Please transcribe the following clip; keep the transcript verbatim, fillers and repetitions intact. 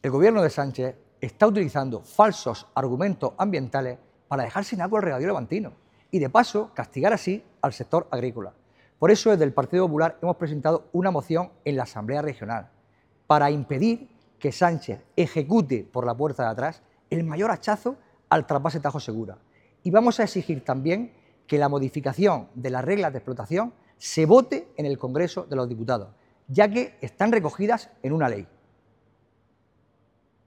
El gobierno de Sánchez está utilizando falsos argumentos ambientales para dejar sin agua el regadío levantino y, de paso, castigar así al sector agrícola. Por eso, desde el Partido Popular hemos presentado una moción en la Asamblea Regional para impedir que Sánchez ejecute por la puerta de atrás el mayor hachazo al trasvase Tajo Segura. Y vamos a exigir también que la modificación de las reglas de explotación se vote en el Congreso de los Diputados, ya que están recogidas en una ley.